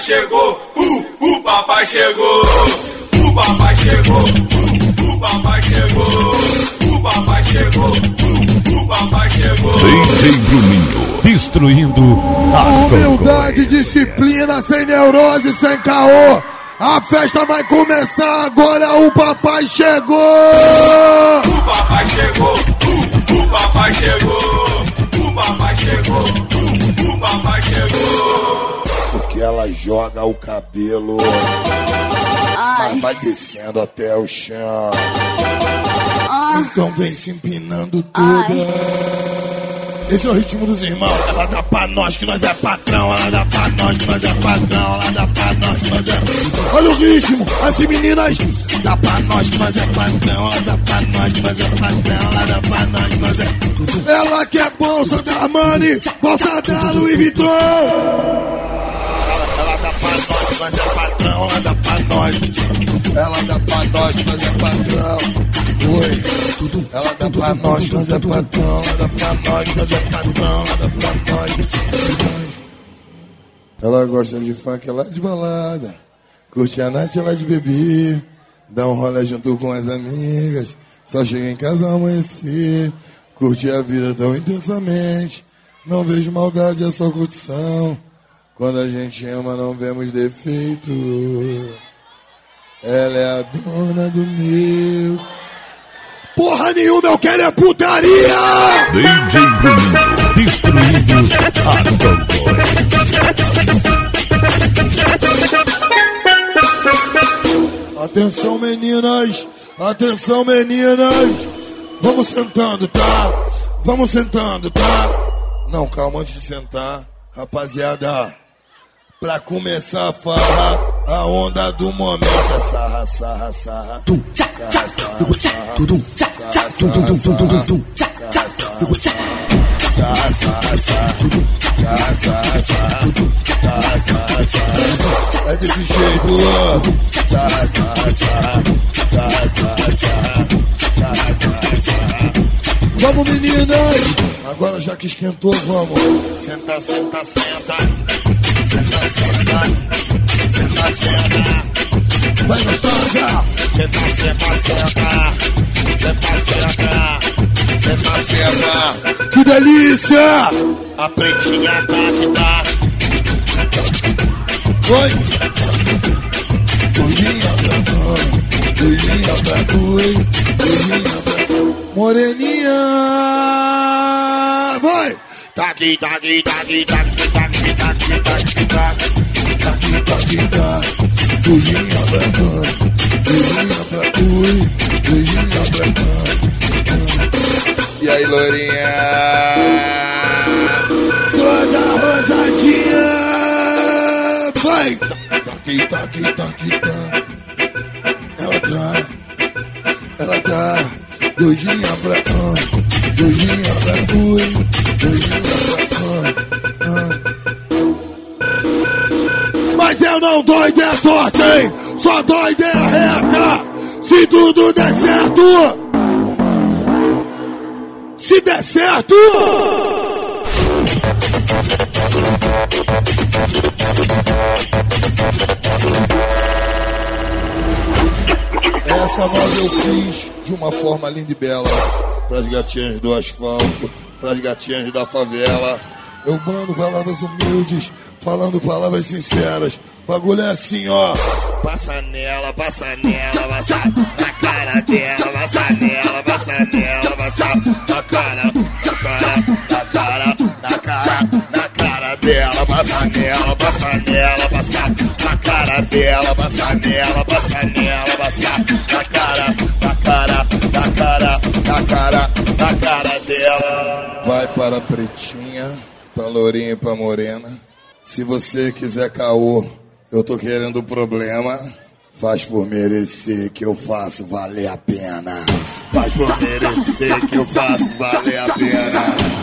chegou, o papai chegou. O papai chegou, o papai chegou. O papai chegou, o papai chegou. DJ Bruninho, destruindo a humildade, disciplina, sem neurose, sem caô. A festa vai começar agora, o papai chegou. O papai chegou, o papai chegou. O papai chegou, o papai chegou. Porque ela joga o cabelo, mas vai descendo até o chão. Então vem se empinando toda. Esse é o ritmo dos irmãos. Ela dá pra nós que nós é patrão. Ela dá pra nós que nós é patrão. Ela dá pra nós que nós é... Olha o ritmo, as meninas. Dá pra nós que nós é patrão. Ela dá pra nós que nós é patrão. Ela dá pra nós que nós é... Ela quer bolsa da Armani, bolsa da Louis Vuitton. Ela dá pra nós que nós é patrão. Ela dá pra nós. Ela dá pra nós que nós é patrão. Oi, ela dá pra nós, nós é patrão. Ela dá pra nós, nós é patrão. Ela dá pra nós. Ela gosta de funk, ela é de balada. Curte a noite, ela é de beber. Dá um rolê junto com as amigas. Só chega em casa ao amanhecer. Curte a vida tão intensamente. Não vejo maldade, é só curtição. Quando a gente ama, não vemos defeito. Ela é a dona do meu... Porra nenhuma, eu quero é putaria! DJ Bruninho, destruindo a campanha. Atenção meninas, atenção meninas. Vamos sentando, tá? Vamos sentando, tá? Não, calma, antes de sentar, rapaziada. Pra começar a farra, a onda do momento é sarra, sarra, sarra. Sarra, sarra, sarra. É desse jeito, sarra, sarra, sarra. Sarra, sarra, sarra. Sarra, sarra, sarra. Vamos meninas! Agora já que esquentou, vamos. Senta, senta, senta. Senta, senta, senta, senta. Vai gostosa! Senta, senta, senta. Senta, senta. Senta, senta. Que delícia! A pretinha tá que tá. Oi! Beijinha pra mãe, beijinha pra tu, hein? Beijinha pra tu. Moreninha! Vai! Taqui, taqui, taqui, taqui, taqui, taqui, taqui, taqui, taqui, taqui. Beijinha pra mãe, beijinha pra tu, hein? Beijinha pra mãe. E aí, loirinha? Toda rosadinha! Vai! Taqui, taqui, taqui, taqui. Ela tá doidinha pra doidinha pra tu, doidinha pra Mas eu não dou ideia torta, hein? Só dou ideia reta. Se tudo der certo, se der certo. Essa voz eu fiz de uma forma linda e bela pras gatinhas do asfalto, pras gatinhas da favela. Eu mando palavras humildes, falando palavras sinceras. Bagulho é assim, ó. Passa nela, passa nela, passa na cara dela, passa nela, passa nela, passa na cara, na cara, na cara, na cara, na cara dela, passa nela, passa nela, passa na cara dela, passa nela, passa nela, passa na cara, na cara, na cara, na cara, na cara dela. Vai para a pretinha, pra lourinha e pra morena. Se você quiser caô, eu tô querendo problema. Faz por merecer que eu faço valer a pena. Faz por merecer que eu faço valer a pena.